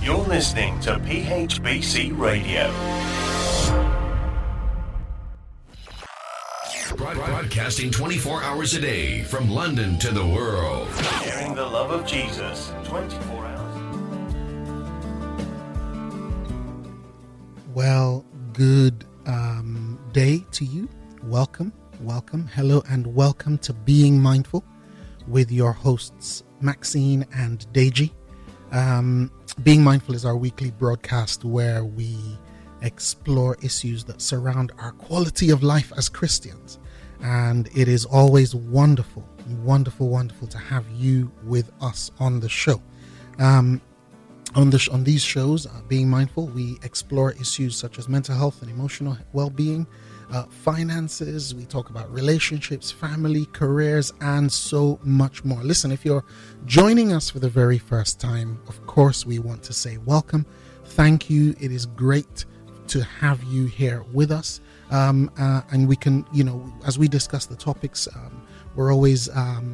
You're listening to PHBC Radio. Broadcasting 24 hours a day from London to the world. Sharing the love of Jesus 24 hours. Well, good day to you. Welcome. Hello and welcome to Being Mindful with your hosts Maxine and Deji. Being Mindful is our weekly broadcast where we explore issues that surround our quality of life as Christians. And it is always wonderful to have you with us on the show. On these shows, Being Mindful, we explore issues such as mental health and emotional well-being, finances. We talk about relationships, family, careers, and so much more. Listen, if you're joining us for the very first time, of course, we want to say welcome. Thank you. It is great to have you here with us. And we can, as we discuss the topics, we're always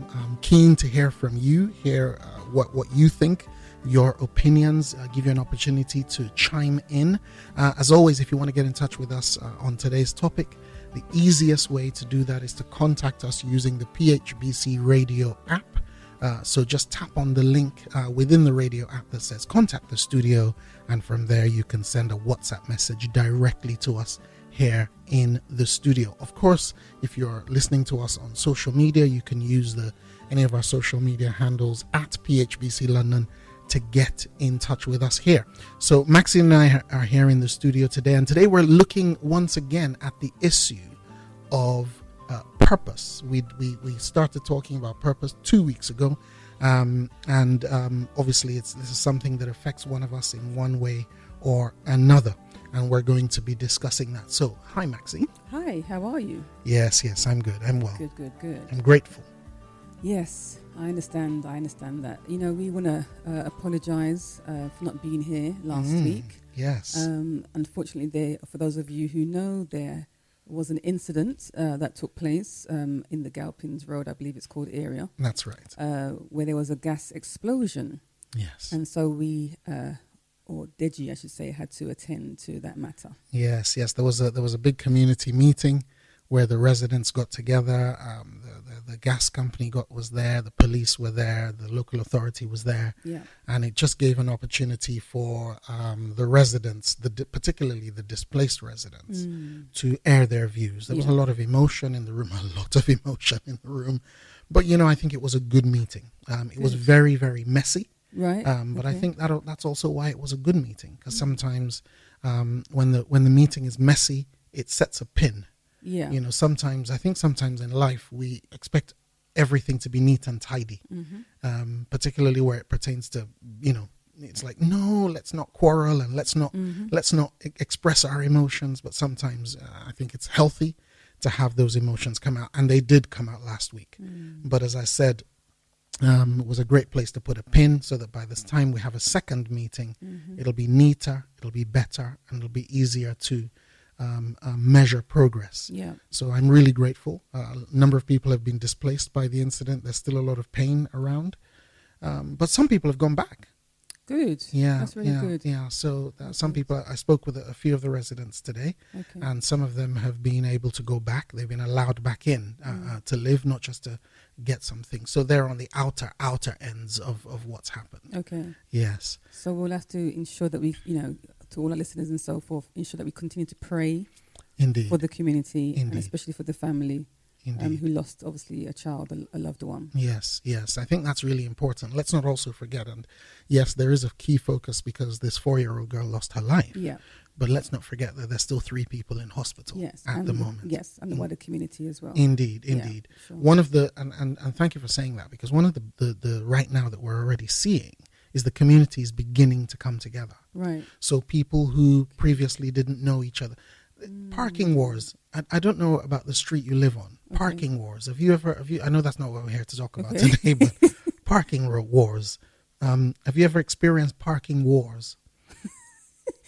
keen to hear from you, hear what you think, your opinions, give you an opportunity to chime in. As always, if you want to get in touch with us on today's topic, the easiest way to do that is to contact us using the PHBC Radio app. So just tap on the link within the radio app that says contact the studio, and from there you can send a WhatsApp message directly to us here in the studio. Of course, if you're listening to us on social media, you can use any of our social media handles at PHBC London to get in touch with us here. So Maxine and I are here in the studio today, and today we're looking once again at the issue of purpose. We started talking about purpose 2 weeks ago, and obviously this is something that affects one of us in one way or another, and we're going to be discussing that. So hi Maxine. Hi, how are you? Yes, I'm good. I'm well. Good. I'm grateful. Yes, I understand that. We want to apologize for not being here last week. Yes. Unfortunately, for those of you who know, there was an incident that took place in the Galpins Road, I believe it's called, area. That's right. Where there was a gas explosion. Yes. And so we, or Deji, I should say, had to attend to that matter. Yes. There was a big community meeting where the residents got together. The gas company was there, the police were there, the local authority was there, and it just gave an opportunity for the residents, particularly the displaced residents, to air their views. There was a lot of emotion in the room, but I think it was a good meeting. It was very, very messy, right? But I think that's also why it was a good meeting, because sometimes when the meeting is messy, it sets a pin. Yeah. Sometimes in life we expect everything to be neat and tidy, particularly where it pertains to, it's like, no, let's not quarrel and let's not express our emotions. But sometimes I think it's healthy to have those emotions come out, and they did come out last week. But as I said, it was a great place to put a pin, so that by this time we have a second meeting, it'll be neater, it'll be better, and it'll be easier to measure progress. Yeah. So I'm really grateful. A number of people have been displaced by the incident. There's still a lot of pain around, but some people have gone back. Good. Yeah, that's really good. Yeah. So some people, I spoke with a few of the residents today, and some of them have been able to go back. They've been allowed back in to live, not just to get something. So they're on the outer ends of what's happened. Okay. Yes. So we'll have to ensure that we, to all our listeners and so forth, ensure that we continue to pray. Indeed. For the community. Indeed. And especially for the family. Who lost, obviously, a child, a loved one. Yes. I think that's really important. Let's not also forget, and yes, there is a key focus because this 4-year-old girl lost her life. Yeah. But let's not forget that there's still 3 people in hospital at the moment. Yes, and the wider community as well. Indeed. Yeah, sure. One of the, and thank you for saying that, because one of the right now that we're already seeing is the community is beginning to come together. Right. So people who previously didn't know each other. Parking wars. I don't know about the street you live on. Parking wars. Have you? I know that's not what we're here to talk about today, but parking wars. Have you ever experienced parking wars?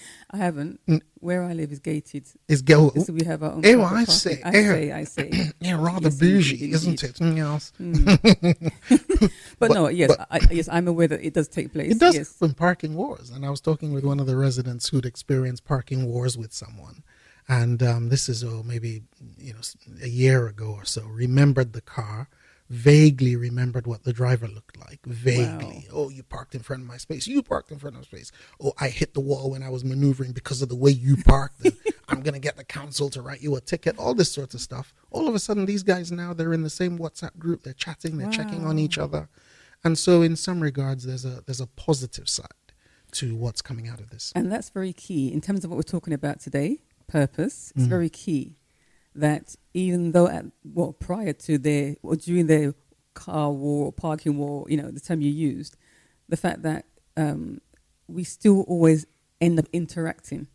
I haven't. Where I live is gated. It's go. So we have our own. Oh, private I parking. say. I say. Yeah, rather Yes, bougie, indeed, isn't indeed. it? Yes. But no, yes, but- yes, I'm aware that it does take place. It does Yes. happen, parking wars. And I was talking with one of the residents who'd experienced parking wars with someone. And this is maybe a year ago or so. Remembered the car, vaguely remembered what the driver looked like. Vaguely. Wow. Oh, you parked in front of my space. You parked in front of my space. Oh, I hit the wall when I was maneuvering because of the way you parked. And I'm going to get the council to write you a ticket. All this sort of stuff. All of a sudden, these guys now, they're in the same WhatsApp group. They're chatting. They're checking on each other. And so in some regards, there's a positive side to what's coming out of this. And that's very key in terms of what we're talking about today. Purpose. It's very key that even though prior to their or during their car war or parking war, the term you used, the fact that we still always end up interacting.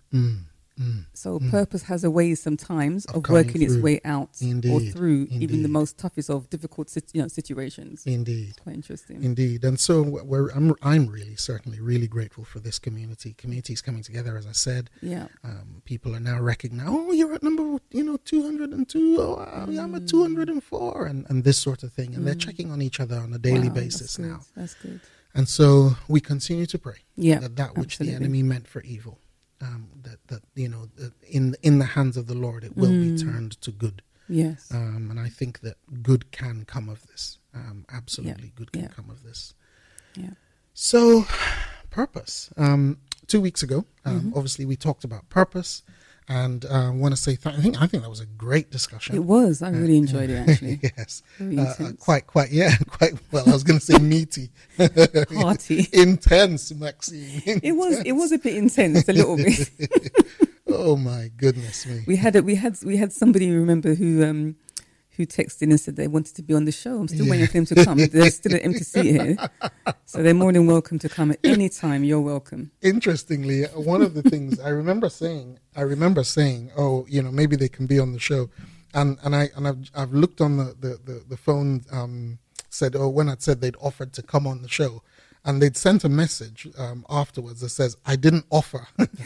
So purpose has a way sometimes of coming working its through. way out or Indeed, through even the indeed. most toughest of difficult situations. Indeed. It's quite interesting. Indeed. And so I'm really, certainly really grateful for this community. Communities coming together, as I said. Yeah. People are now recognizing, oh, you're at number, 202. Oh, I'm at 204 and this sort of thing. And they're checking on each other on a daily Wow, basis that's good. now. That's good. And so we continue to pray Yeah, that which the absolutely. enemy meant for evil, that in the hands of the Lord, it will be turned to good. Yes. And I think that good can come of this. Absolutely, good can yeah. come of this. Yeah. So, purpose. 2 weeks ago, obviously, we talked about purpose, and I want to say I think that was a great discussion. It was. I really enjoyed it, actually. Yes, Very intense. quite well. I was going to say meaty, Hearty. intense, Maxine. It was a bit intense, a little bit. Oh my goodness me! We had somebody, remember, who texted and said they wanted to be on the show. I'm still waiting for them to come. There's still an empty seat here, so they're more than welcome to come at any time. You're welcome. Interestingly, one of the things I remember saying, oh, maybe they can be on the show, and I've looked on the phone, said, oh, when I'd said they'd offered to come on the show, and they'd sent a message afterwards that says, I didn't offer.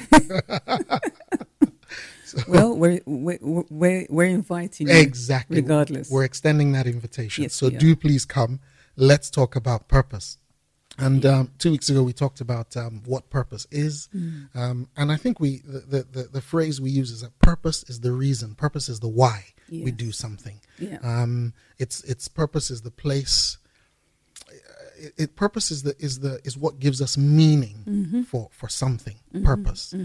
Well, we're inviting you Exactly. regardless. We're extending that invitation. Yes, so we are. do please come. Let's talk about purpose. And 2 weeks ago, we talked about what purpose is. And I think the phrase we use is that purpose is the reason. Purpose is the why we Yes. do something. Yeah. Its purpose is the place. Purpose is what gives us meaning for something. Purpose.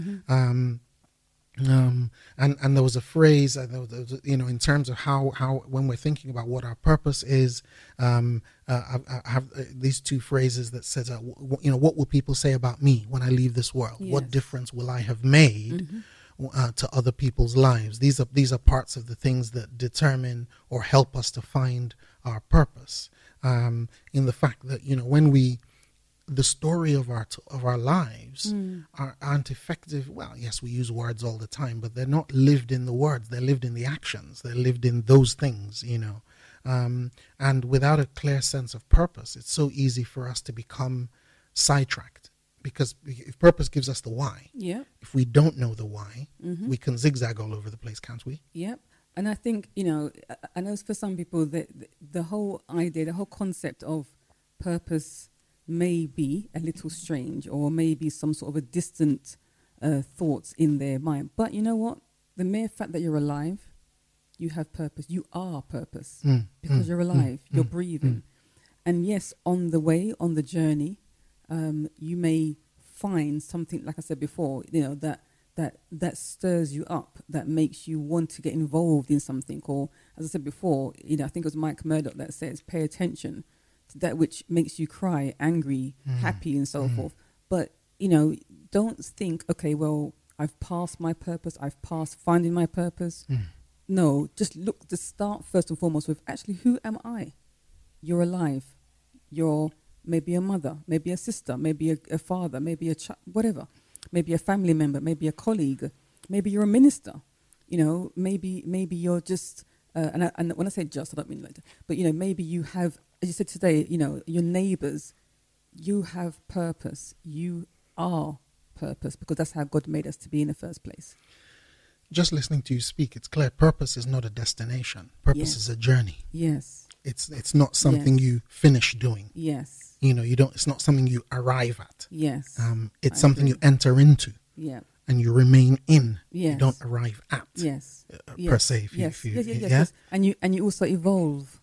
And there was a phrase, in terms of how when we're thinking about what our purpose is, I have these two phrases that says, what will people say about me when I leave this world? Yes. What difference will I have made to other people's lives? These are parts of the things that determine or help us to find our purpose. In the fact that when the story of our lives aren't effective. Well, yes, we use words all the time, but they're not lived in the words. They're lived in the actions. They're lived in those things, and without a clear sense of purpose, it's so easy for us to become sidetracked, because if purpose gives us the why, Yeah. if we don't know the why, we can zigzag all over the place, can't we? Yep. And I think, I know for some people that the whole idea, the whole concept of purpose may be a little strange, or maybe some sort of a distant thoughts in their mind. But you know what? The mere fact that you're alive, you have purpose. You are purpose because you're alive. You're breathing. And yes, on the way, on the journey, you may find something, like I said before, that stirs you up, that makes you want to get involved in something. Or, as I said before, I think it was Mike Murdoch that says, pay attention to that which makes you cry, angry, happy, and so forth. But, don't think, okay, well, I've passed my purpose. I've passed finding my purpose. No, just start first and foremost with, actually, who am I? You're alive. You're maybe a mother, maybe a sister, maybe a father, maybe a child, whatever. Maybe a family member, maybe a colleague, maybe you're a minister. Maybe you're just, and when I say just, I don't mean like that, but, maybe you have, as you said today, your neighbors, you have purpose. You are purpose, because that's how God made us to be in the first place. Just listening to you speak, it's clear purpose is not a destination. Purpose Yes. is a journey. Yes. It's not something Yes. you finish doing. Yes. It's not something you arrive at. Yes. It's I something agree. you enter into Yeah. and you remain in. You Yes. don't arrive at. Yes. Per se. If Yes. you, Yes. yeah? Yes. And you also evolve.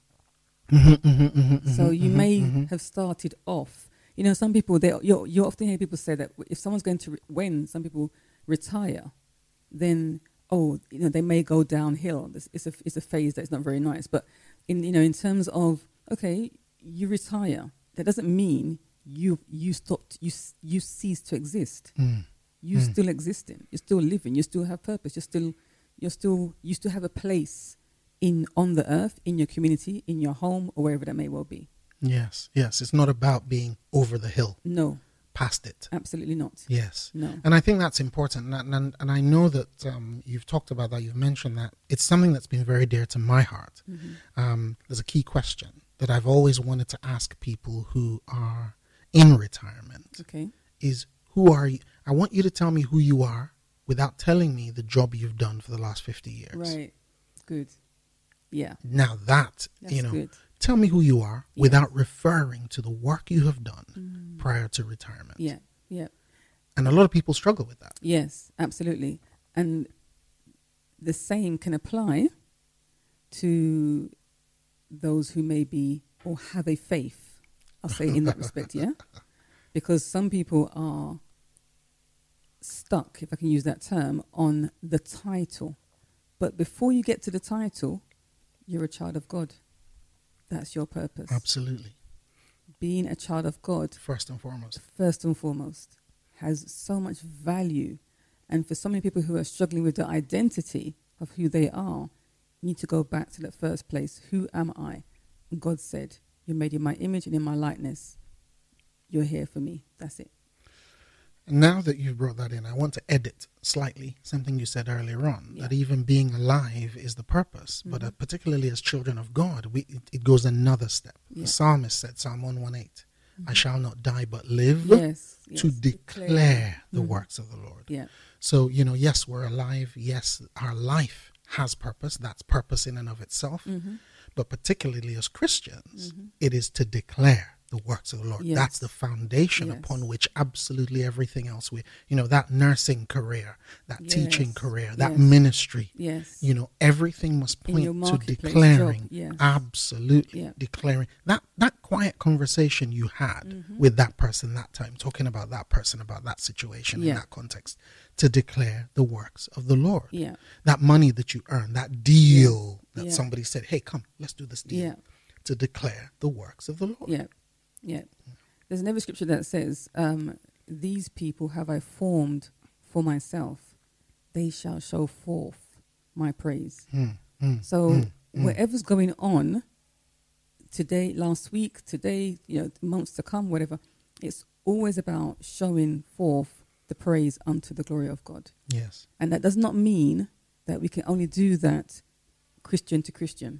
So you may have started off. Some people you often hear people say that if someone's going to when some people retire, then they may go downhill. It's a phase that's not very nice. But in terms of, okay, you retire, that doesn't mean you stopped. You cease to exist. You're still existing. You're still living. You still have purpose. You still have a place on the earth, in your community, in your home, or wherever that may well be. Yes. It's not about being over the hill. No, Past it. absolutely not. Yes. No. And I think that's important. And I know that you've talked about that. You've mentioned that. It's something that's been very dear to my heart. There's a key question that I've always wanted to ask people who are in retirement. Okay. Is, who are you? I want you to tell me who you are without telling me the job you've done for the last 50 years. Right. Good. Yeah. Now that, That's good. tell me who you are Yes. without referring to the work you have done prior to retirement. Yeah. Yeah. And a lot of people struggle with that. Yes, absolutely. And the same can apply to those who may be or have a faith. I'll say in that respect, yeah? Because some people are stuck, if I can use that term, on the title. But before you get to the title, you're a child of God. That's your purpose. Absolutely. Being a child of God, First and foremost. first and foremost, has so much value. And for so many people who are struggling with the identity of who they are, you need to go back to that first place. Who am I? And God said, you're made in my image and in my likeness. You're here for me. That's it. Now that you've brought that in, I want to edit slightly something you said earlier on, Yeah. that even being alive is the purpose. But particularly as children of God, it goes another step. Yeah. The psalmist said, Psalm 118, I shall not die but live Yes. to declare the Mhm. works of the Lord. Yeah. So, yes, we're alive. Yes, our life has purpose. That's purpose in and of itself. Mm-hmm. But particularly as Christians, it is to declare the works of the Lord. Yes. That's the foundation Yes. upon which absolutely everything else, that nursing career, that teaching Yes. career, that Yes. ministry, Yes. everything must In your point to marketplace declaring, job, yes. absolutely Yeah. declaring. That quiet conversation you had with that person that time, talking about that person, about that situation in Yeah. that context, to declare the works of the Lord. Yeah. That money that you earn, that deal that Yeah. somebody said, hey, come, let's do this deal. Yeah. To declare the works of the Lord. Yeah. Yeah. There's another scripture that says, these people have I formed for myself. They shall show forth my praise. So whatever's going on today, last week, today, months to come, whatever, it's always about showing forth the praise unto the glory of God. Yes. And that does not mean that we can only do that Christian to Christian.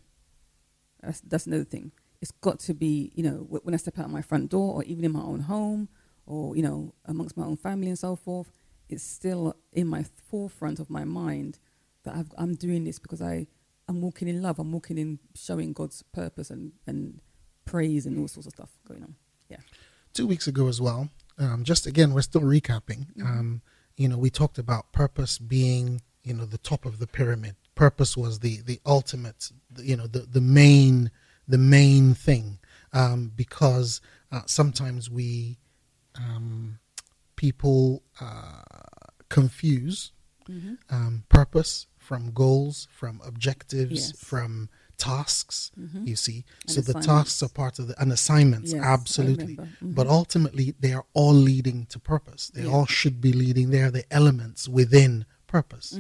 That's another thing. It's got to be, when I step out my front door or even in my own home or, amongst my own family and so forth, it's still in my forefront of my mind that I'm doing this because I'm walking in love. I'm walking in showing God's purpose and praise and all sorts of stuff going on. Yeah. 2 weeks ago as well, just again, we're still recapping. We talked about purpose being, the top of the pyramid. Purpose was the ultimate, the main thing, because sometimes people confuse purpose from goals, from objectives, Yes. from tasks, you see. And So the assignments. tasks are part of and assignments, Yes, I absolutely. remember. But ultimately, they are all leading to purpose. They Yeah. all should be leading. They are the elements within purpose.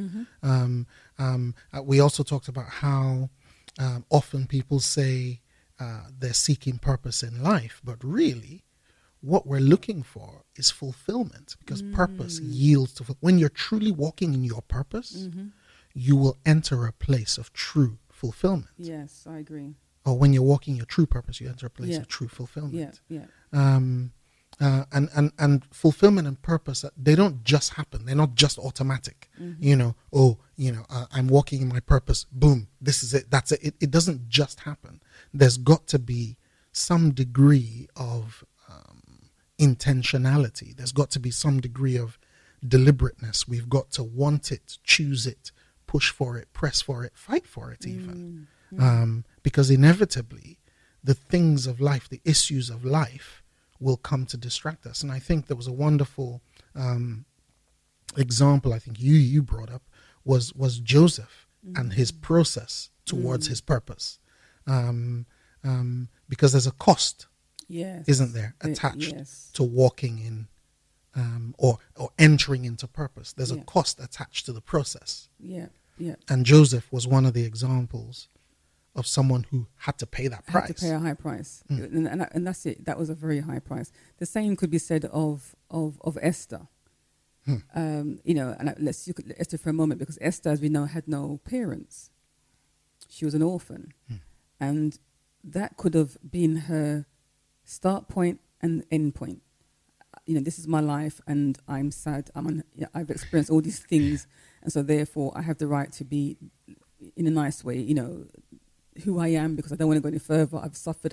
We also talked about how often people say they're seeking purpose in life, but really what we're looking for is fulfillment, because purpose yields to when you're truly walking in your purpose, you will enter a place of true fulfillment. Yes, I agree. Or when you're walking your true purpose, you enter a place Yeah. of true fulfillment. Yeah, yeah. and fulfillment and purpose, they don't just happen. They're not just automatic. I'm walking in my purpose. Boom, this is it. That's it. It doesn't just happen. There's got to be some degree of intentionality. There's got to be some degree of deliberateness. We've got to want it, choose it, push for it, press for it, fight for it even. Because inevitably the things of life, the issues of life will come to distract us. And I think there was a wonderful example I think you brought up was Joseph and his process towards his purpose. Because there's a cost, isn't there, attached to walking in or entering into purpose. There's a cost attached to the process. And Joseph was one of the examples of someone who had to pay that price. Had to pay a high price. And that's it. That was a very high price. The same could be said of Esther. And let's look at Esther for a moment, because Esther, as we know, had no parents. She was an orphan. And that could have been her start point and end point. This is my life and I'm sad. I've experienced all these things. And so therefore I have the right to be, in a nice way, who I am, because I don't want to go any further. I've suffered.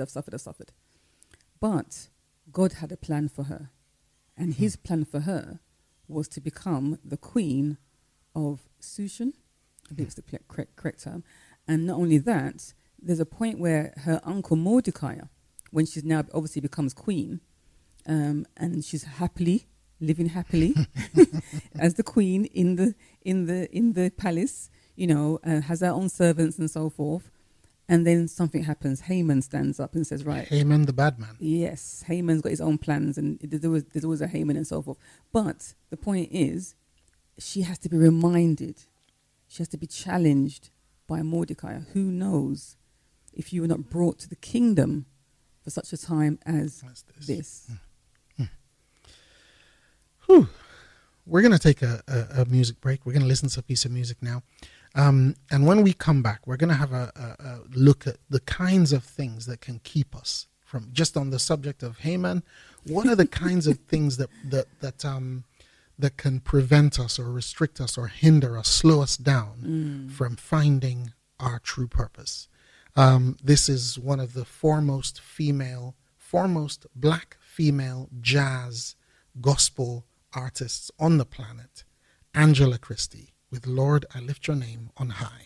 But God had a plan for her. And his plan for her was to become the queen of Shushan. I think it's the correct term. And not only that, there's a point where her uncle Mordecai, when she's now obviously becomes queen, and she's living happily as the queen in the palace, has her own servants and so forth. And then something happens. Haman stands up and says, right. Haman, the bad man. Yes. Haman's got his own plans, and there's always a Haman and so forth. But the point is, she has to be reminded. She has to be challenged by Mordecai. Who knows if you were not brought to the kingdom for such a time as this. Whew. We're going to take a music break. We're going to listen to a piece of music now. And when we come back, we're going to have a look at the kinds of things that can keep us from, just on the subject of Haman, what are the kinds of things that can prevent us or restrict us or hinder us, slow us down from finding our true purpose. This is one of the foremost black female jazz gospel artists on the planet, Angela Christie, with Lord, I Lift Your Name on High.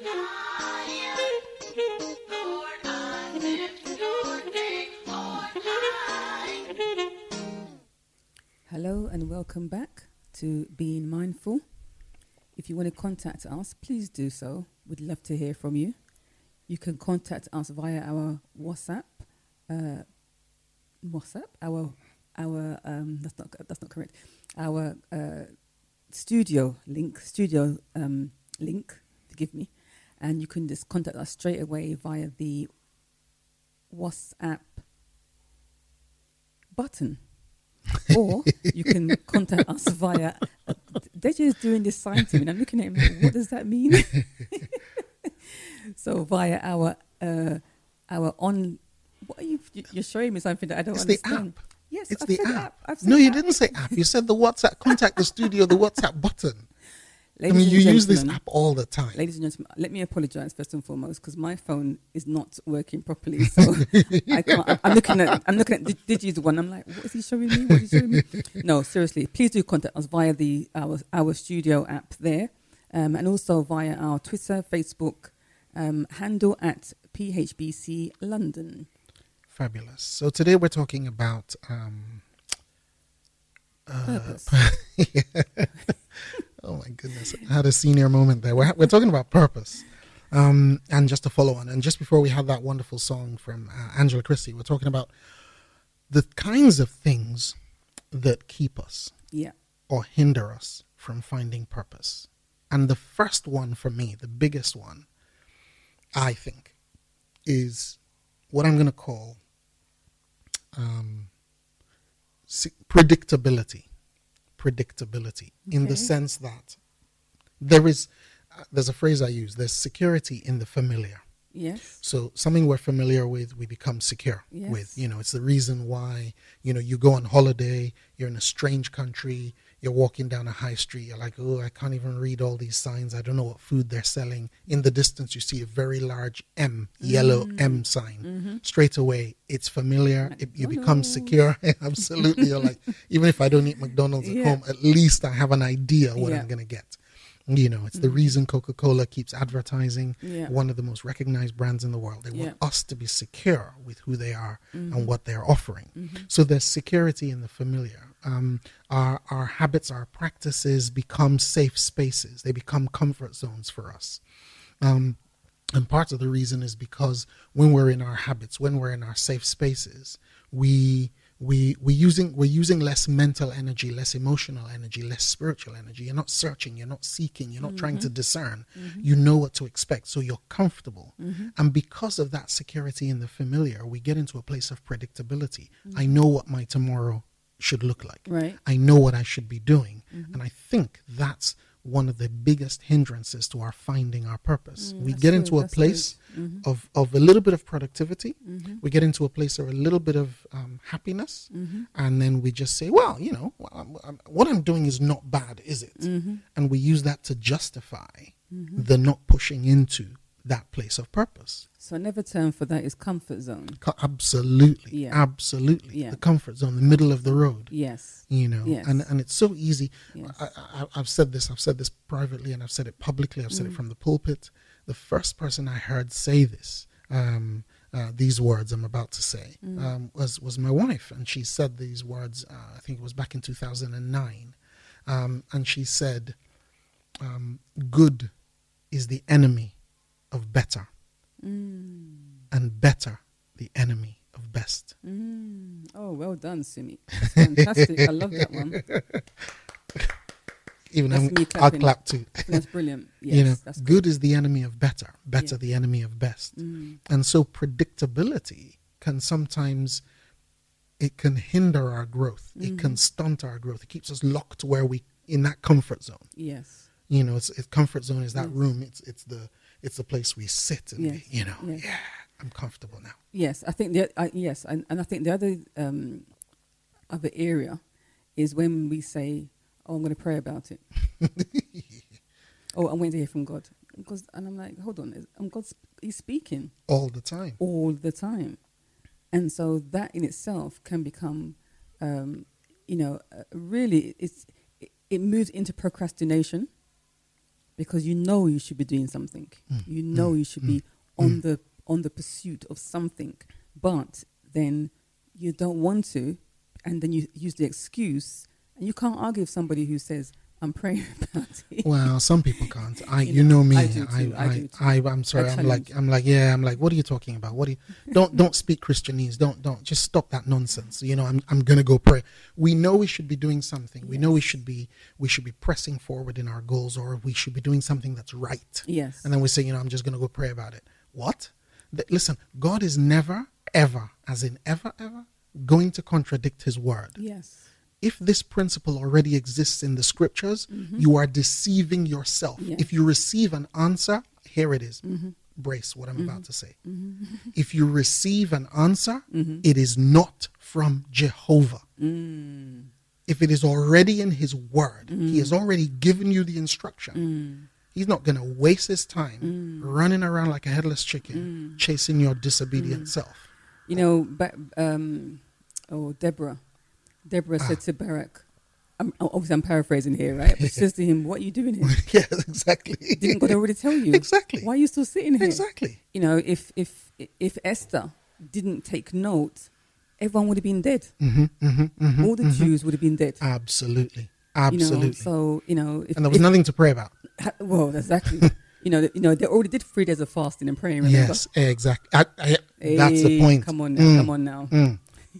Hello and welcome back to Being Mindful. If you want to contact us, please do so. We'd love to hear from you. You can contact us via our WhatsApp. That's not correct. Our studio link. Forgive me, and you can just contact us straight away via the WhatsApp button. Or you can contact us via. Deji is doing this sign to me, and I'm looking at him like, what does that mean? So via our on. What are you're showing me something that I don't understand. The app. Yes, it's I've the said app. I've said No, you app. didn't say app. You said the WhatsApp. Contact the studio. The WhatsApp button. Ladies and you use this gentlemen, app all the time. Ladies and gentlemen, let me apologize first and foremost because my phone is not working properly. So I can't. I'm looking at Digi's one. I'm like, what is he showing me? What is he showing me? No, seriously, please do contact us via our studio app there, and also via our Twitter, Facebook handle at PHBC London. Fabulous. So today we're talking about Purpose. Oh my goodness, I had a senior moment there. We're talking about purpose, and just to follow on. And just before we had that wonderful song from Angela Christie, we're talking about the kinds of things that keep us or hinder us from finding purpose. And the first one for me, the biggest one, I think, is what I'm going to call predictability. In the sense that there's a phrase I use, there's security in the familiar. Yes. So something we're familiar with, we become secure with. It's the reason why, you go on holiday, you're in a strange country, you're walking down a high street, you're like, oh, I can't even read all these signs. I don't know what food they're selling. In the distance, you see a very large yellow M sign. Mm-hmm. Straight away, it's familiar. You become secure. Absolutely. You're like, even if I don't eat McDonald's at home, at least I have an idea what I'm going to get. It's the reason Coca-Cola keeps advertising, one of the most recognized brands in the world. They want us to be secure with who they are and what they're offering. Mm-hmm. So there's security in the familiar. Our habits, our practices become safe spaces. They become comfort zones for us. And part of the reason is because when we're in our habits, when we're in our safe spaces, we're using less mental energy, less emotional energy, less spiritual energy. You're not searching, you're not seeking, you're not trying to discern. Mm-hmm. You know what to expect, so you're comfortable. Mm-hmm. And because of that security in the familiar, we get into a place of predictability. Mm-hmm. I know what my tomorrow should look like. Right. I know what I should be doing. Mm-hmm. And I think that's one of the biggest hindrances to our finding our purpose. We get into a place of a little bit of productivity. Mm-hmm. We get into a place of a little bit of happiness. Mm-hmm. And then we just say, well, what I'm doing is not bad, is it? Mm-hmm. And we use that to justify the not pushing into that place of purpose. So another term for that is comfort zone. Absolutely. Yeah. Absolutely. Yeah. The comfort zone, the middle of the road. Yes. Yes. And it's so easy. Yes. I've said this privately, and I've said it publicly. I've said it from the pulpit. The first person I heard say this, these words I'm about to say, was my wife. And she said these words, I think it was back in 2009. And she said, good is the enemy of better, and better the enemy of best. Oh, well done, Simi. That's fantastic. I love that one. Even I'll clap too. That's brilliant. Yes, that's good is the enemy of better the enemy of best. And so predictability can sometimes, it can hinder our growth. It can stunt our growth. It keeps us locked in that comfort zone. Yes. It's comfort zone is that room. It's the place we sit and I'm comfortable now. Yes, I think and I think the other area is when we say, "Oh, I'm going to pray about it." Oh, I'm waiting to hear from God, and I'm like, hold on, He's speaking all the time, and so that in itself can become, really, it moves into procrastination. because you know you should be doing something. You know you should be on the pursuit of something, but then you don't want to, and then you use the excuse, and you can't argue with somebody who says, I'm praying about it. Well, some people can't. You know me. I do too. I'm sorry. I'm like, what are you talking about? Don't speak Christianese. Don't just stop that nonsense. I'm gonna go pray. We know we should be doing something. We know we should be pressing forward in our goals, or we should be doing something that's right. Yes. And then we say, I'm just gonna go pray about it. What? Listen, God is never, ever, as in ever, going to contradict his word. Yes. If this principle already exists in the scriptures, you are deceiving yourself. Yes. If you receive an answer, here it is. Brace what I'm about to say. If you receive an answer, it is not from Jehovah. If it is already in his word, he has already given you the instruction. He's not going to waste his time running around like a headless chicken, chasing your disobedient self. Deborah said to Barak, I'm paraphrasing here, right? But she says to him, what are you doing here? Yes, exactly. Didn't God already tell you? Exactly. Why are you still sitting here? Exactly. If Esther didn't take note, everyone would have been dead. All the Jews would have been dead. Absolutely. And there was nothing to pray about. Well, exactly. They already did 3 days of fasting and praying. Remember? Yes, exactly. That's the point. Come on now.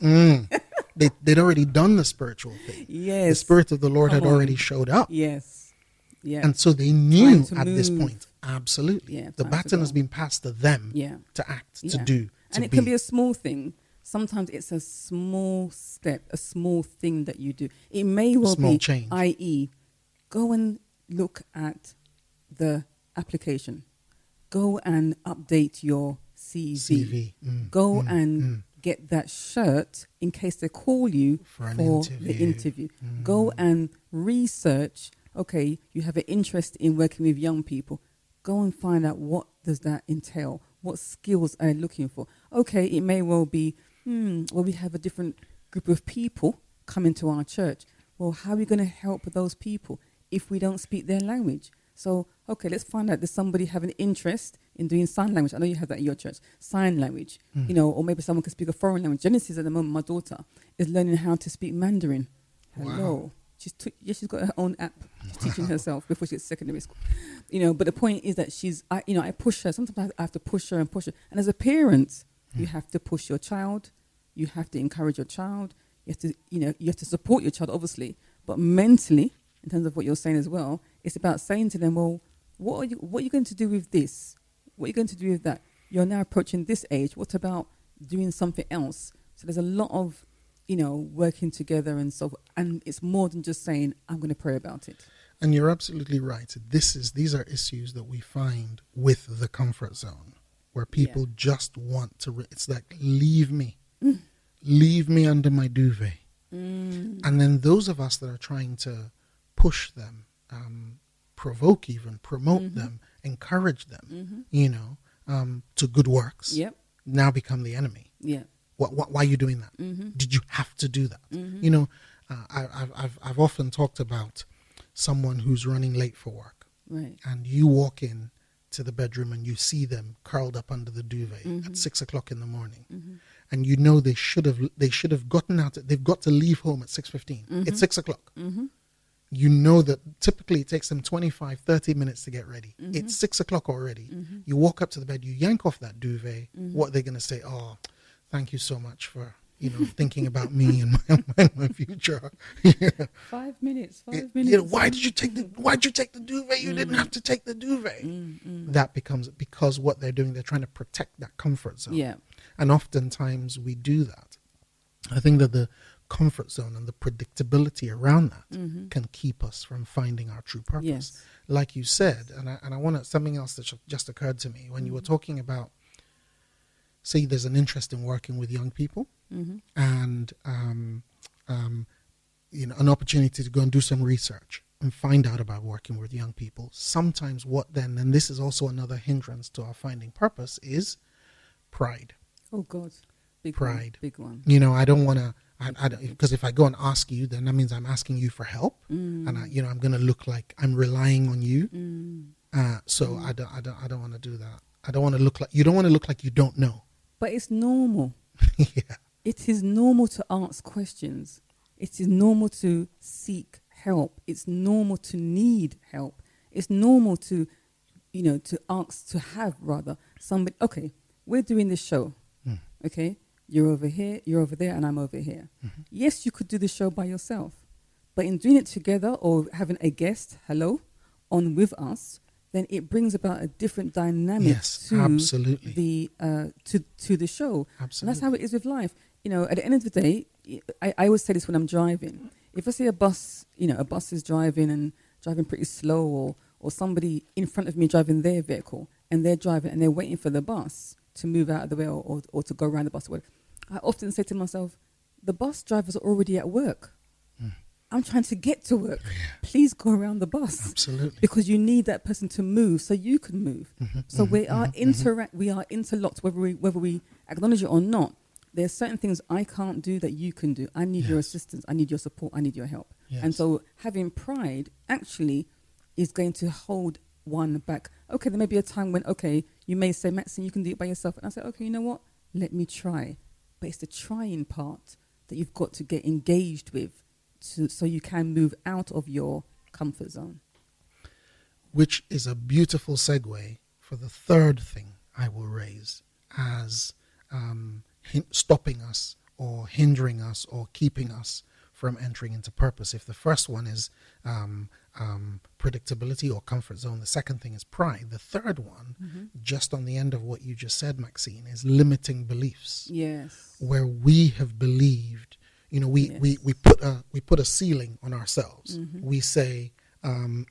They'd already done the spiritual thing. Yes. The Spirit of the Lord had already showed up. Yes. Yeah. And so they knew at this point. Absolutely. Yeah, the baton has been passed to them to act, to do, and it can be a small thing. Sometimes it's a small step, a small thing that you do. It may well be, change. i.e., go and look at the application. Go and update your CV. Go and get that shirt in case they call you for the interview. Go and research. Okay, you have an interest in working with young people. Go and find out, what does that entail? What skills are they looking for? Okay, it may well be, we have a different group of people coming to our church. Well, how are we going to help those people if we don't speak their language? So, okay, let's find out, does somebody have an interest in doing sign language? I know you have that in your church, sign language, or maybe someone can speak a foreign language. Genesis at the moment, my daughter is learning how to speak Mandarin. Hello. Wow. She's got her own app. She's teaching herself before she gets to secondary school. But the point is that I push her. Sometimes I have to push her. And as a parent, you have to push your child. You have to encourage your child. You have to support your child, obviously. But mentally, in terms of what you're saying as well, it's about saying to them, well, what are you going to do with this? What are you going to do with that? You're now approaching this age. What about doing something else? So there's a lot of, working together and so, and it's more than just saying, I'm going to pray about it. And you're absolutely right. These are issues that we find with the comfort zone, where people just want to, it's like, leave me under my duvet. And then those of us that are trying to push them, provoke even, promote them, encourage them, to good works, now become the enemy. Yeah. Why are you doing that? Did you have to do that? I've often talked about someone who's running late for work, right? And you walk in to the bedroom and you see them curled up under the duvet at 6 o'clock in the morning, and they should have gotten out. They've got to leave home at 6:15. It's 6 o'clock. You know that typically it takes them 25, 30 minutes to get ready. It's 6 o'clock already. You walk up to the bed, you yank off that duvet. What are they going to say? Oh, thank you so much for, thinking about me and my future. 5 minutes. Why did you take the duvet? You didn't have to take the duvet. That becomes, because what they're doing, they're trying to protect that comfort zone. Yeah. And oftentimes we do that. I think that the comfort zone and the predictability around that can keep us from finding our true purpose. Yes. Like you said, and I want to, something else that just occurred to me when you were talking about, say there's an interest in working with young people, and an opportunity to go and do some research and find out about working with young people. Sometimes and this is also another hindrance to our finding purpose, is pride. Oh God, big pride. Big one. I don't want Because if I go and ask you, then that means I'm asking you for help, and I'm going to look like I'm relying on you. So I don't want to do that. I don't want to look like you. Don't want to look like you don't know. But it's normal. Yeah. It is normal to ask questions. It is normal to seek help. It's normal to need help. It's normal to, to ask, to have rather somebody. Okay, we're doing this show. Okay, you're over here, you're over there, and I'm over here. Yes, you could do the show by yourself, but in doing it together or having a guest, on with us, then it brings about a different dynamic to absolutely. the to the show. Absolutely. And that's how it is with life. At the end of the day, I always say this when I'm driving. If I see a bus, a bus is driving pretty slow, or somebody in front of me driving their vehicle, and they're driving and they're waiting for the bus to move out of the way or to go around the bus. I often say to myself, the bus drivers are already at work. I'm trying to get to work. Yeah. Please go around the bus. Absolutely. Because you need that person to move so you can move. So we are interlocked, whether we acknowledge it or not. There's certain things I can't do that you can do. I need your assistance. I need your support. I need your help. Yes. And so having pride actually is going to hold one back. Okay, there may be a time when, you may say, Maxine, you can do it by yourself. And I say, okay, you know what? Let me try. But it's the trying part that you've got to get engaged with so you can move out of your comfort zone. Which is a beautiful segue for the third thing I will raise as stopping us or hindering us or keeping us from entering into purpose. If the first one is predictability or comfort zone, the second thing is pride. The third one, just on the end of what you just said, Maxine, is limiting beliefs. Yes. Where we have believed, we put a ceiling on ourselves. We say, I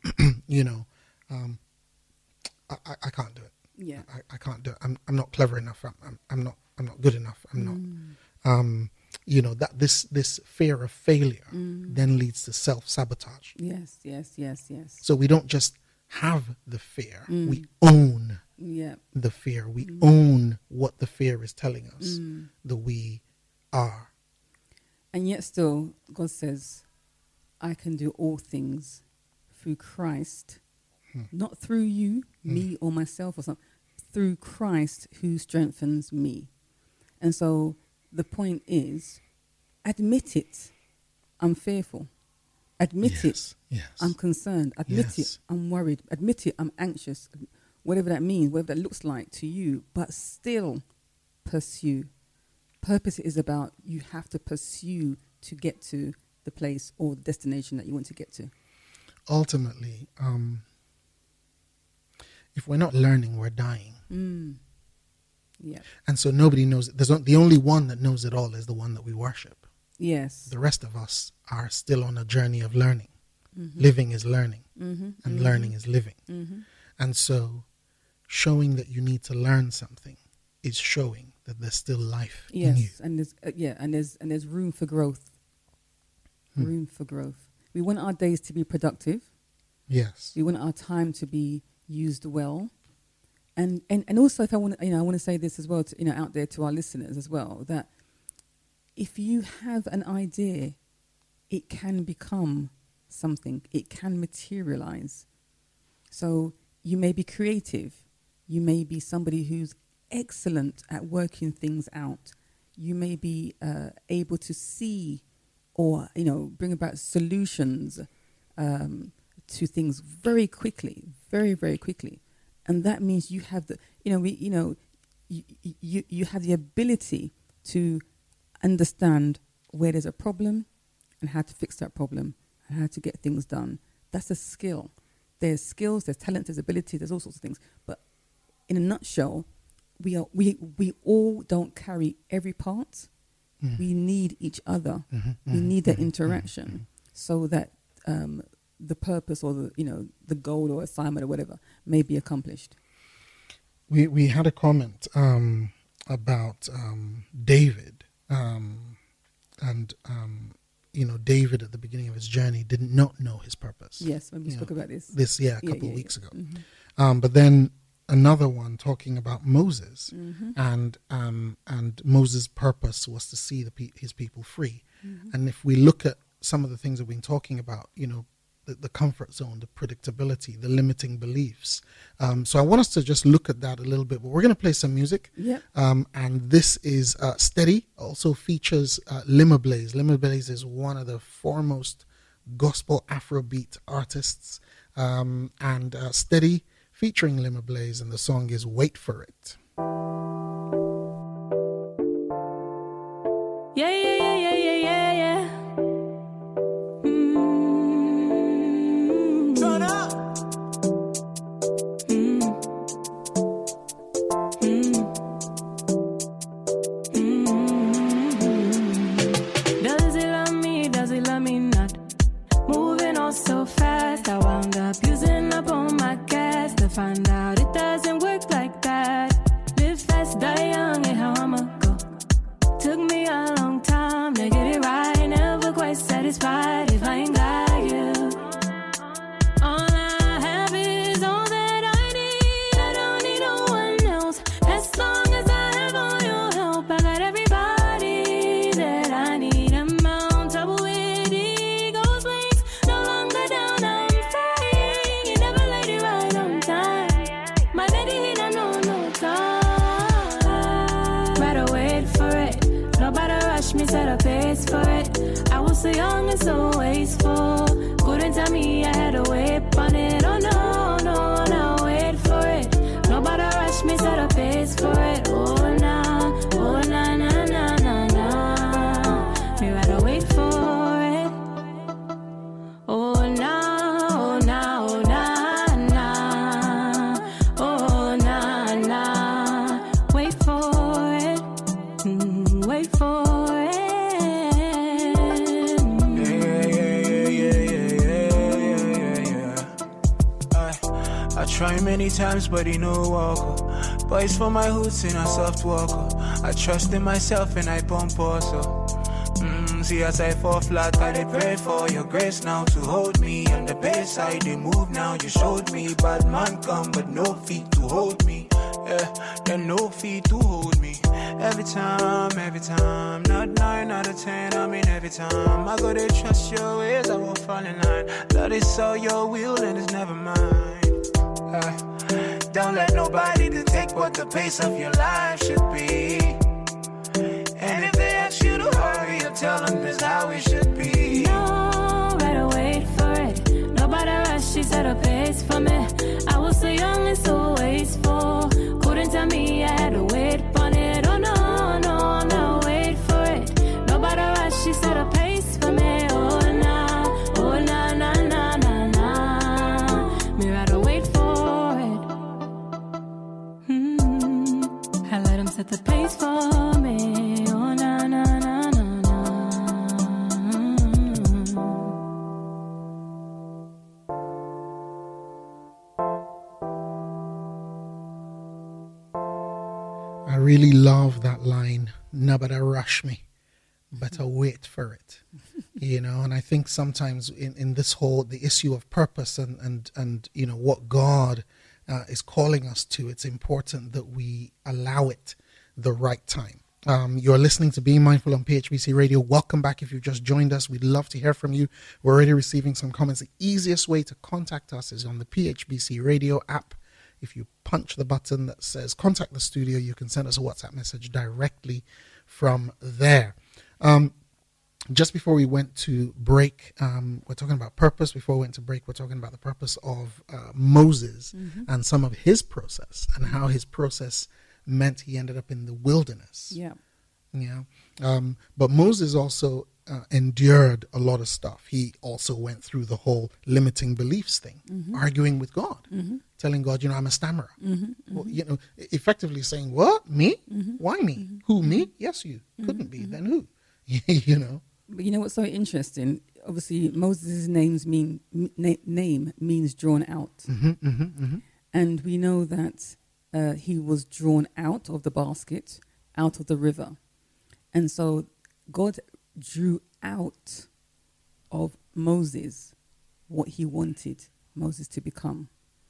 can't do it. Yeah. I can't do it. I'm not clever enough. I'm not good enough. I'm not. That this fear of failure then leads to self-sabotage. Yes. So we don't just have the fear. We own the fear. We own what the fear is telling us that we are. And yet still, God says, I can do all things through Christ, not through you, me or myself or something, through Christ who strengthens me. And so the point is, admit it, I'm fearful. Admit it, I'm concerned. Admit it, I'm worried. Admit it, I'm anxious. Whatever that means, whatever that looks like to you, but still pursue. Purpose is about you have to pursue to get to the place or the destination that you want to get to. Ultimately, if we're not learning, we're dying. Yeah. And so nobody knows it. The only one that knows it all is the one that we worship. Yes. The rest of us are still on a journey of learning. Living is learning, and learning is living. And so showing that you need to learn something is showing that there's still life in you. And there's room for growth. Room for growth. We want our days to be productive. Yes. We want our time to be used well. And also, if I want to say this as well, to, out there to our listeners as well, that if you have an idea, it can become something. It can materialize. So you may be creative. You may be somebody who's excellent at working things out. You may be able to see or, bring about solutions to things very quickly, very, very quickly. And that means you have you have the ability to understand where there's a problem and how to fix that problem and how to get things done. That's a skill. There's skills, there's talent, there's ability, there's all sorts of things. But in a nutshell, we all don't carry every part. We need each other. We need that interaction so that the purpose or the goal or assignment or whatever may be accomplished. We had a comment about David, and David at the beginning of his journey did not know his purpose. Yes, when we spoke about this. A couple of weeks ago. But then another one talking about Moses, and Moses' purpose was to see his people free. And if we look at some of the things that we've been talking about, the comfort zone, the predictability, the limiting beliefs. So I want us to just look at that a little bit. But we're going to play some music. Yep. And this is Steady, also features Limma Blaze. Limma Blaze is one of the foremost gospel Afrobeat artists. And Steady featuring Limma Blaze, and the song is Wait For It. Yeah, yeah, yeah, yeah, yeah, yeah, yeah. Turn up. Does he love me? Does he love me not? Moving on so fast, I wound up using up all my gas to find out it doesn't work like that. Live fast, die young, and how I'ma go. Took me a long time to get it right. Never quite satisfied if I ain't got you. All I have is all that I need. I don't need no one else. As long as I have all your help, I got everybody that I need. I'm on top with eagles wings. No longer down, I'm flying. You never laid it right on time. My lady, he don't know no time. Rather wait for it. Nobody rush me, set a pace for it. I was so young and so wasteful. Couldn't tell me I had to wait on it. Oh no, no, no, wait for it. Nobody rush me, set a pace for it. Oh nah, nah, nah, nah, nah, nah. Me rather wait for it. Oh nah, oh nah, oh nah, nah. Oh nah, nah. Wait for it. Wait for it. I try many times, but he no walker. Boys for my hoods in a soft walker. I trust in myself and I pump also. See as I fall flat, I did pray for your grace now to hold me. On the base side, they move now, you showed me. Bad man come, but no feet to hold me. Yeah, there no feet to hold me. Every time, not 9 out of 10, I mean every time. I gotta trust your ways, I won't fall in line. That is all your will and it's never mine. Don't let nobody dictate what the pace of your life should be. And if they ask you to hurry up, tell them this how it should be. No, better wait for it. Nobody rush, she set a pace for me. I was so young and so wasteful. Couldn't tell me I had to wait on it. Oh no, no, no, wait for it. Nobody rush, she set a pace for me. Oh nah, nah, nah, nah, nah. Me rather wait for it. I let him set the pace for me. Oh nah, nah, nah, nah, I really love that line, nobody rush me, but I wait for it. And I think sometimes in this whole, the issue of purpose and what God is calling us to, it's important that we allow it the right time. You're listening to Being Mindful on PHBC Radio. Welcome back if you've just joined us. We'd love to hear from you. We're already receiving some comments. The easiest way to contact us is on the PHBC Radio app. If you punch the button that says contact the studio, you can send us a WhatsApp message directly from there. Just before we went to break, we're talking about purpose. Before we went to break, we're talking about the purpose of Moses and some of his process and how his process meant he ended up in the wilderness. But Moses also endured a lot of stuff. He also went through the whole limiting beliefs thing, arguing with God, telling God, I'm a stammerer. Well, effectively saying, what? Me? Why me? Who, me? Yes, you. Couldn't be. Then who? But you know what's so interesting? Obviously, Moses' name means drawn out. And we know that he was drawn out of the basket, out of the river. And so God drew out of Moses what he wanted Moses to become.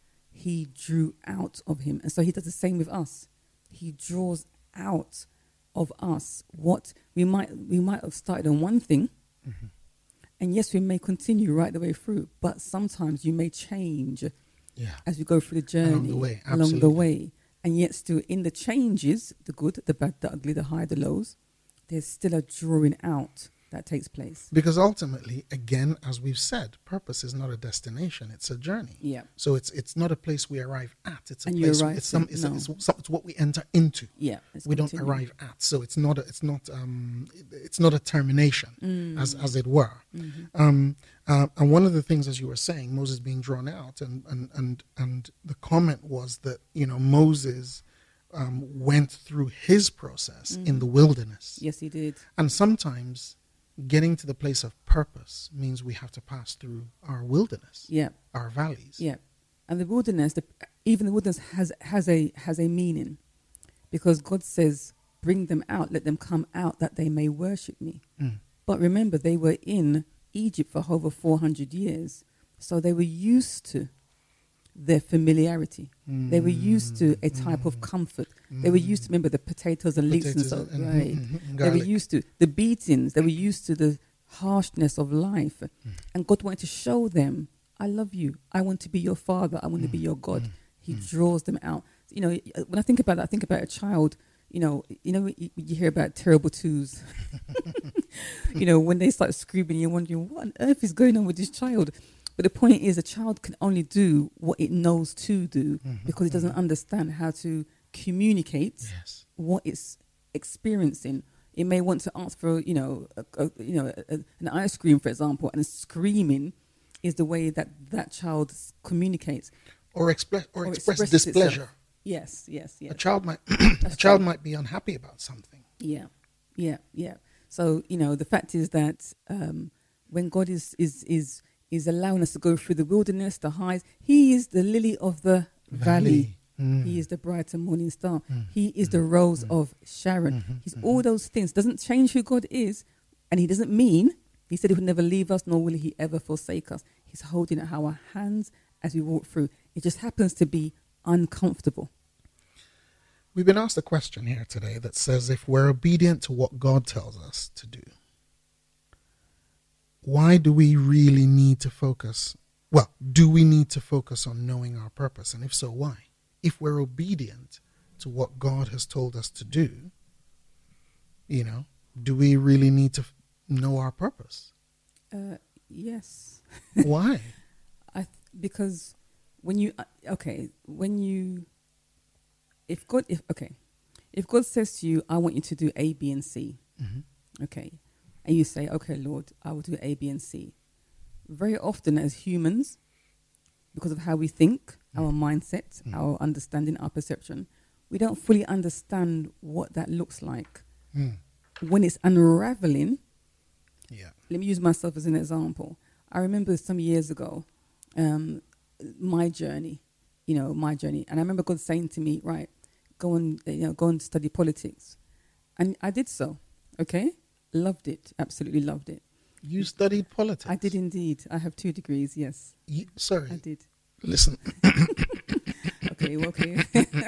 He drew out of him. And so he does the same with us. He draws out of us what we might have started on one thing, and yes, we may continue right the way through, but sometimes you may change as we go through the journey Along the way, along the absolutely. way, and yet still in the changes, the good, the bad, the ugly, the high, the lows, there's still a drawing out that takes place. Because ultimately, again, as we've said, purpose is not a destination; it's a journey. Yeah. So it's not a place we arrive at. It's a And you place. arrive It's at, it's, no. it's what we enter into. Yeah, it's We don't continuing. arrive at. So it's not a termination, as it were. And one of the things, as you were saying, Moses being drawn out, and the comment was that Moses went through his process in the wilderness. Yes, he did. And sometimes getting to the place of purpose means we have to pass through our wilderness, Yeah, our valleys. yeah. And the wilderness, even the wilderness has a meaning, because God says, "Bring them out, let them come out, that they may worship me." But remember, they were in Egypt for over 400 years, so they were used to their familiarity. They were used to a type of comfort. They were used to, remember, the potatoes and leeks and so, right? They were garlic. used to the beatings. They were used to the harshness of life. And God wanted to show them, I love you. I want to be your father. I want to be your God. He draws them out. When I think about that, I think about a child. You hear about terrible twos. When they start screaming, you're wondering, what on earth is going on with this child? But the point is, a child can only do what it knows to do, because it doesn't understand how to communicate Yes. what it's experiencing. It may want to ask for, an ice cream, for example, and screaming is the way that child communicates. Or express expresses displeasure. itself. Yes. A child might might be unhappy about something. Yeah. So the fact is that when God is allowing us to go through the wilderness, the highs, He is the lily of the valley. He is the bright and morning star. He is the rose of Sharon. He's all those things. Doesn't change who God is, and He doesn't mean. He said He would never leave us, nor will He ever forsake us. He's holding out our hands as we walk through. It just happens to be uncomfortable. We've been asked a question here today that says, if we're obedient to what God tells us to do, why do we really need to focus? Well, do we need to focus on knowing our purpose? And if so, why? If we're obedient to what God has told us to do, do we really need to know our purpose? Yes. Why? Because if God says to you, I want you to do A, B, and C, okay, and you say, okay, Lord, I will do A, B, and C. Very often as humans, because of how we think, our mindset, our understanding, our perception, we don't fully understand what that looks like. When it's unraveling, let me use myself as an example. I remember some years ago, my journey, and I remember God saying to me, right, go and study politics. And I did so, okay? Loved it, absolutely loved it. You studied politics? I did indeed. I have 2 degrees, yes. Sorry. I did. Listen. Okay.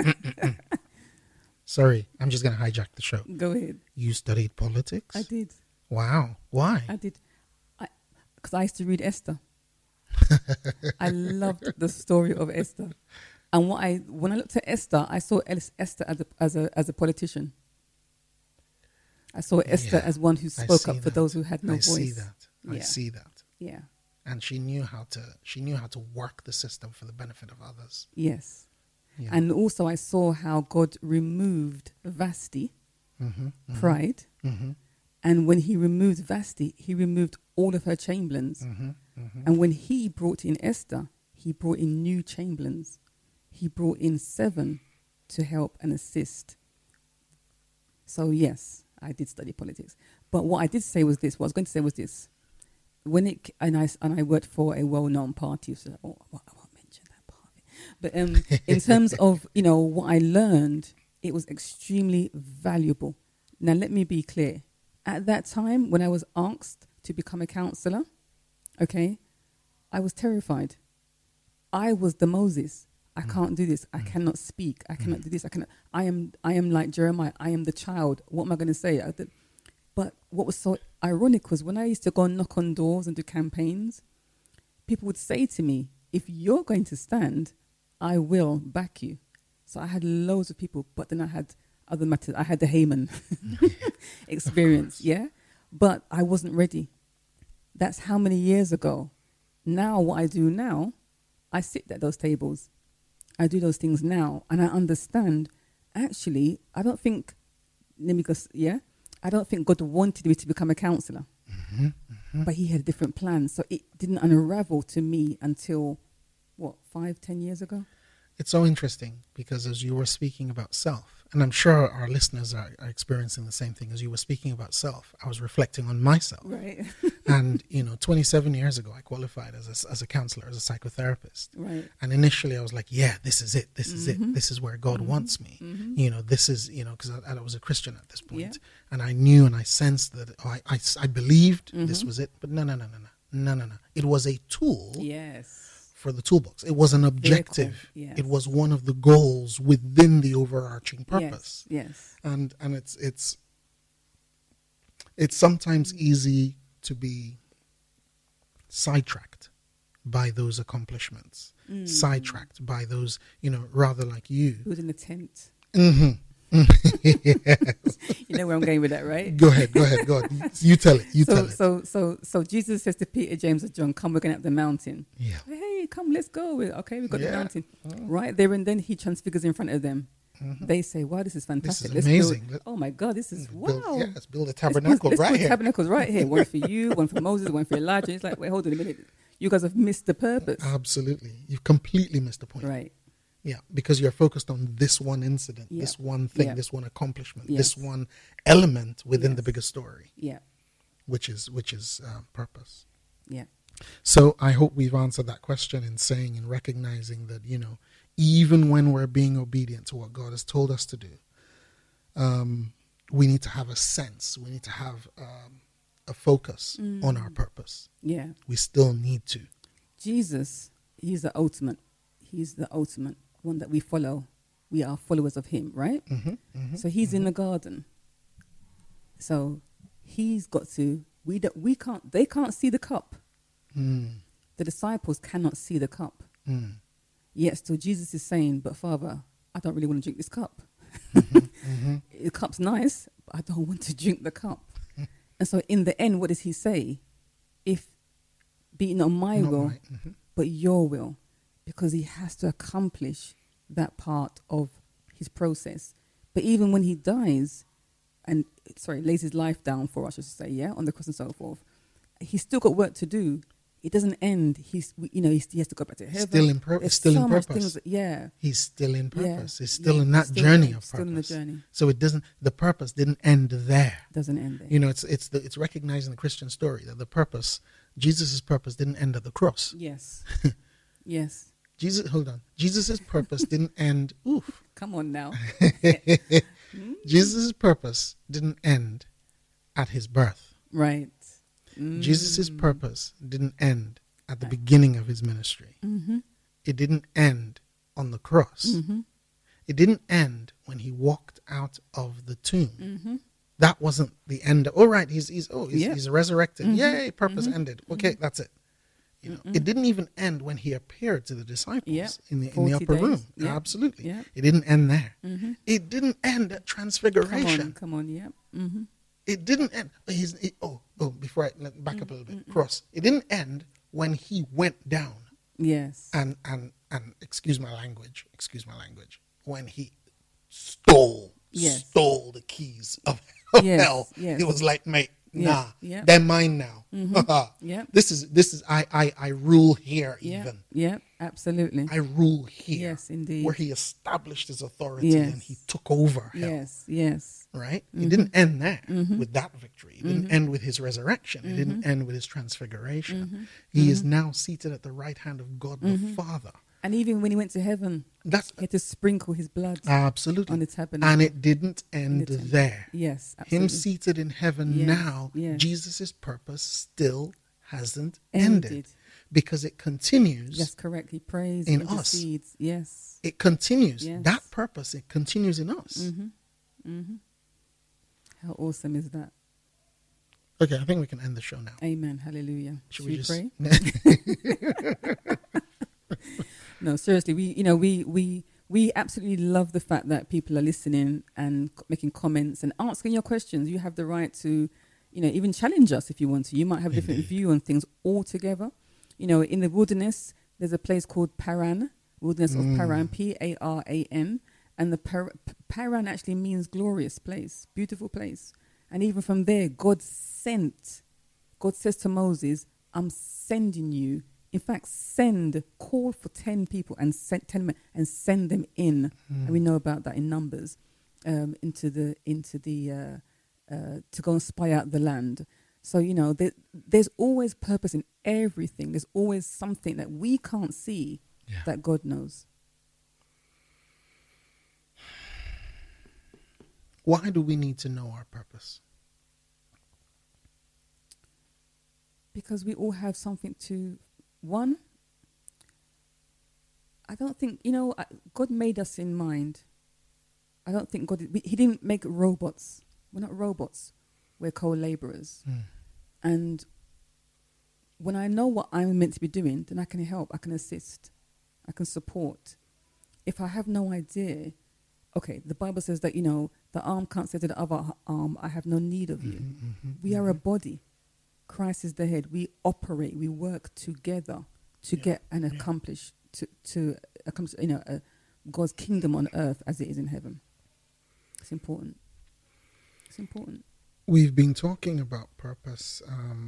Sorry, I'm just going to hijack the show. Go ahead. You studied politics? I did. Wow. Why? I did. Because I used to read Esther. I loved the story of Esther. And when I looked at Esther, I saw Esther as a politician. I saw Esther as one who spoke up for those who had no voice. I see that. Yeah. And she knew how to work the system for the benefit of others. Yes. Yeah. And also I saw how God removed Vashti, pride. And when He removed Vashti, He removed all of her chamberlains. And when He brought in Esther, He brought in new chamberlains. He brought in 7 to help and assist. So yes, I did study politics. But what I did say was this. What I was going to say was this. I worked for a well-known party. So, I won't mention that part of it. But in terms of what I learned, it was extremely valuable. Now let me be clear. At that time, when I was asked to become a counsellor, okay, I was terrified. I was the Moses. I can't do this. I cannot speak. I cannot do this. I am like Jeremiah. I am the child. What am I going to say? But what was so ironic was when I used to go and knock on doors and do campaigns, people would say to me, if you're going to stand, I will back you. So I had loads of people, but then I had other matters. I had the Haman experience, yeah? But I wasn't ready. That's how many years ago. Now, what I do now, I sit at those tables. I do those things now, and I understand, actually, I don't think God wanted me to become a counselor. But he had a different plan. So it didn't unravel to me until, 5-10 years ago? It's so interesting because as you were speaking about self, and I'm sure our listeners are experiencing the same thing as you were speaking about self, I was reflecting on myself. Right. And, 27 years ago, I qualified as a counselor, as a psychotherapist. Right. And initially I was like, yeah, this is it. This is it. This is where God wants me. This is, because I was a Christian at this point. Yeah. And I knew and I sensed that I believed this was it. But no. It was a tool. Yes. For the toolbox. It was an objective. Yes. It was one of the goals within the overarching purpose. Yes. And it's sometimes easy to be sidetracked by those accomplishments, sidetracked by those, rather like you. It was in a tent. Yes. You know where I'm going with that, right? Go ahead. You tell it. So Jesus says to Peter, James, and John, come, we're going up the mountain. Yeah. Hey, come, let's go. We've got the mountain. Right there and then he transfigures in front of them. They say, wow, this is fantastic. This is amazing. Oh my God, this is wow. Let's build a tabernacle let's right build here. Tabernacles right here. One for you, one for Moses, one for Elijah. It's like, wait, hold on a minute. You guys have missed the purpose. Absolutely. You've completely missed the point. Right. Yeah, because you're focused on this one incident, this one thing, this one accomplishment, this Yes. one element within the bigger story, Yeah. which is purpose. Yeah. So I hope we've answered that question in saying and recognizing that, even when we're being obedient to what God has told us to do, we need to have a sense, we need to have a focus on our purpose. Yeah. We still need to. Jesus, he's the ultimate one that we follow. We are followers of him, right? So he's in the garden. So he's got to, they can't see the cup. The disciples cannot see the cup. Yet still Jesus is saying, but Father, I don't really want to drink this cup. The cup's nice, but I don't want to drink the cup. And so in the end, what does he say? If be not my will, but your will. Because he has to accomplish that part of his process. But even when he dies, lays his life down for us, I should say, on the cross and so forth, he's still got work to do. It doesn't end. He has to go back to heaven. Still in purpose. He's still in purpose. He's still in purpose. He's still in that journey of purpose. Still in the journey. So the purpose didn't end there. Doesn't end there. It's recognizing the Christian story that the purpose, Jesus' purpose, didn't end at the cross. Yes. Yes. Jesus' purpose didn't end. Oof. Come on now. Jesus' purpose didn't end at his birth. Right. Jesus' purpose didn't end at the beginning of his ministry. It didn't end on the cross. It didn't end when he walked out of the tomb. That wasn't the end. All right, he's resurrected. Yay, purpose ended. Okay, that's it. It didn't even end when he appeared to the disciples in the upper room. Absolutely. It didn't end there. It didn't end at transfiguration. Come on, yeah. It didn't end. Before I back up a little bit. Cross. It didn't end when he went down. Yes. And excuse my language. When he stole the keys of hell. It was like, mate, nah, they're mine now. This is I rule here even. Yeah, absolutely. I rule here. Yes, indeed. Where he established his authority and he took over hell. Yes. Right? It didn't end there with that victory. It didn't end with his resurrection. It didn't end with his transfiguration. He is now seated at the right hand of God the Father. And even when he went to heaven, he had to sprinkle his blood on the tabernacle. And it didn't end there. Yes, absolutely. Him seated in heaven now, Jesus' purpose still hasn't ended. because it continues. That's correct. He prays, in intercedes. Yes. It continues. Yes. That purpose, it continues in us. Mm-hmm. How awesome is that? Okay, I think we can end the show now. Amen. Hallelujah. Should we just pray? No, seriously, we absolutely love the fact that people are listening and making comments and asking your questions. You have the right to, even challenge us if you want to. You might have a different view on things altogether. In the wilderness, there's a place called Paran, wilderness of Paran, Paran. And the Paran actually means glorious place, beautiful place. And even from there, God says to Moses, I'm sending you. In fact, call for 10 people and send 10 men and send them in. And we know about that in Numbers, to go and spy out the land. So, there's always purpose in everything. There's always something that we can't see that God knows. Why do we need to know our purpose? Because we all have something to... One, I don't think, God made us in mind. I don't think He didn't make robots. We're not robots. We're co-laborers. And when I know what I'm meant to be doing, then I can help, I can assist, I can support. If I have no idea, okay, the Bible says that, the arm can't say to the other arm, I have no need of you. We are a body. Christ is the head. We operate, we work together to get and accomplish, to accomplish, God's kingdom on earth as it is in heaven. It's important. It's important. We've been talking about purpose.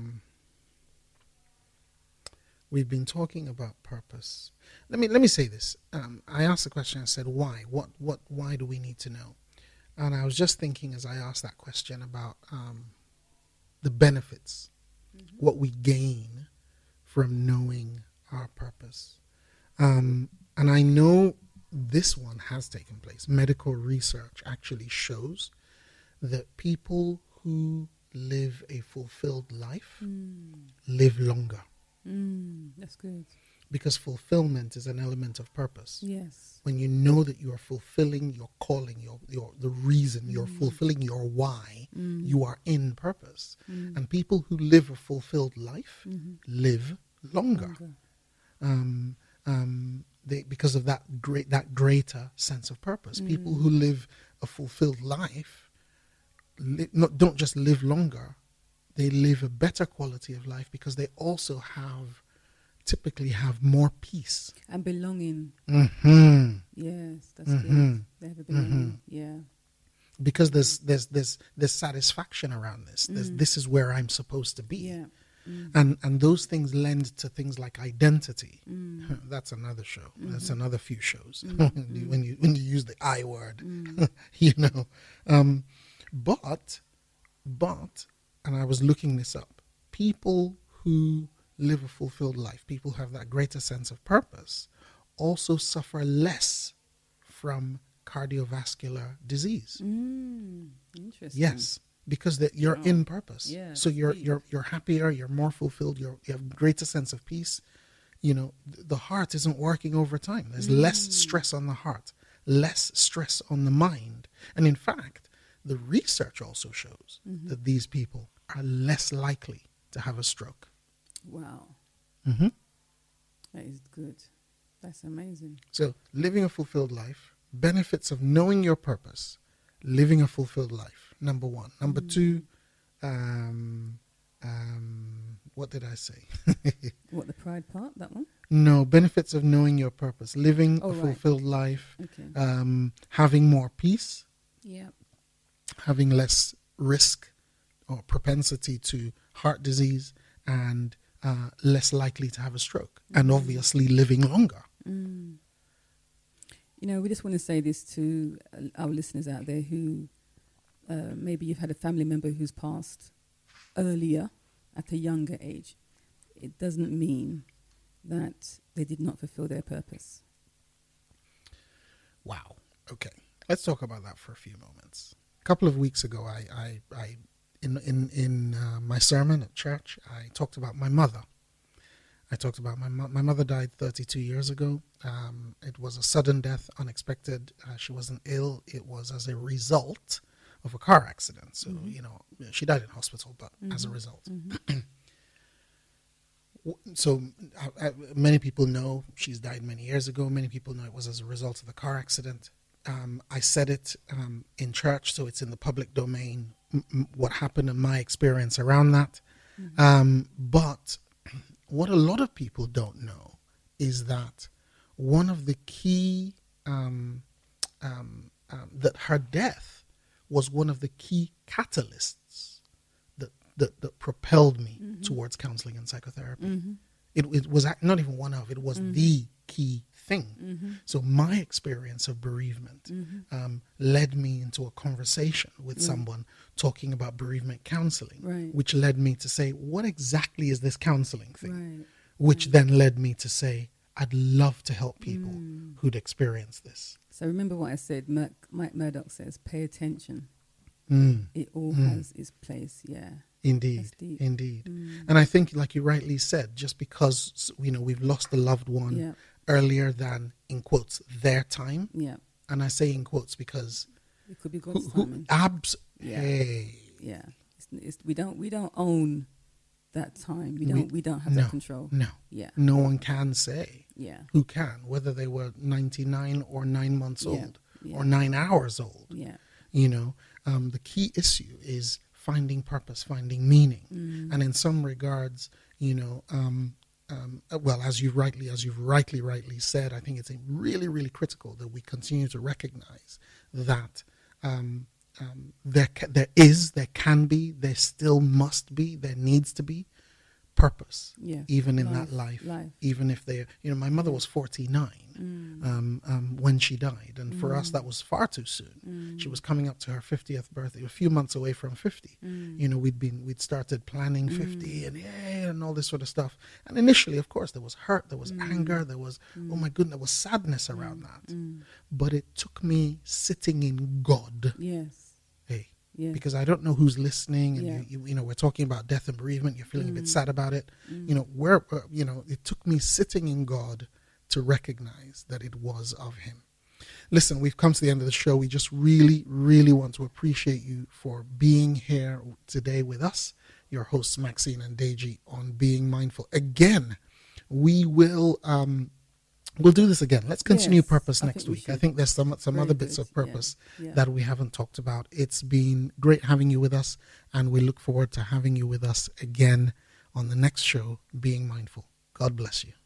Let me say this. I asked the question. I said, why? Why do we need to know? And I was just thinking as I asked that question about the benefits, what we gain from knowing our purpose. And I know this one has taken place. Medical research actually shows that people who live a fulfilled life live longer. That's good. Because fulfillment is an element of purpose. Yes. When you know that you are fulfilling your calling, the reason, you're fulfilling your why, you are in purpose. And people who live a fulfilled life live longer. Because of that greater sense of purpose. People who live a fulfilled life don't just live longer, they live a better quality of life because they also typically have more peace and belonging. Yes, that's good. They have a belonging. Yeah, because there's satisfaction around this. This is where I'm supposed to be. Yeah. And those things lend to things like identity. That's another show. That's another few shows. when you use the I word, But, and I was looking this up, people who live a fulfilled life, people who have that greater sense of purpose, also suffer less from cardiovascular disease. Interesting. Yes, because you're in purpose. Yeah, so you're happier, you're more fulfilled, you have greater sense of peace. The heart isn't working over time. There's less stress on the heart, less stress on the mind. And in fact, the research also shows that these people are less likely to have a stroke. Wow. That is good. That's amazing. So living a fulfilled life, benefits of knowing your purpose, living a fulfilled life, number one. Number two, what did I say? What, the pride part, that one? No, benefits of knowing your purpose, living a fulfilled life, having more peace. Yeah. Having less risk or propensity to heart disease and less likely to have a stroke, and obviously living longer. We just want to say this to our listeners out there who maybe you've had a family member who's passed earlier at a younger age. It doesn't mean that they did not fulfill their purpose. Wow. Okay. Let's talk about that for a few moments. A couple of weeks ago, I in my sermon at church, I talked about my mother. I talked about my mother died 32 years ago. It was a sudden death, unexpected. She wasn't ill. It was as a result of a car accident. So, she died in hospital, but as a result. So many people know she's died many years ago. Many people know it was as a result of the car accident. I said it in church, so it's in the public domain, what happened and my experience around that. But what a lot of people don't know is that one of the key, that her death was one of the key catalysts that propelled me towards counseling and psychotherapy. It was not even one of, it was the key thing. So my experience of bereavement led me into a conversation with someone talking about bereavement counseling, which led me to say, what exactly is this counseling thing? Which then led me to say, I'd love to help people who'd experienced this. So remember what I said, Mike Murdoch says, pay attention. It all has its place, Indeed. And I think, like you rightly said, just because, we've lost a loved one earlier than, in quotes, their time. And I say in quotes because it could be God's timing. We don't own that time. We don't have that control. No one can say. Who can, whether they were 99 or 9 months old or 9 hours old. The key issue is finding purpose, finding meaning. And in some regards, well, as you've rightly said, I think it's really, really critical that we continue to recognize that there can be, there still must be, there needs to be purpose, even in that life. Even if they, my mother was 49 when she died, and for us that was far too soon. She was coming up to her 50th birthday, a few months away from 50. We'd started planning 50 and all this sort of stuff. And initially, of course, there was hurt, there was anger, there was oh my goodness, there was sadness around that. But it took me sitting in God. Because I don't know who's listening, and we're talking about death and bereavement. You're feeling a bit sad about it. It took me sitting in God to recognize that it was of Him. Listen, we've come to the end of the show. We just really, really want to appreciate you for being here today with us. Your hosts Maxine and Deji on Being Mindful. Again, we will. We'll do this again. Let's continue purpose next week. I think there's some other bits of purpose that we haven't talked about. It's been great having you with us, and we look forward to having you with us again on the next show, Being Mindful. God bless you.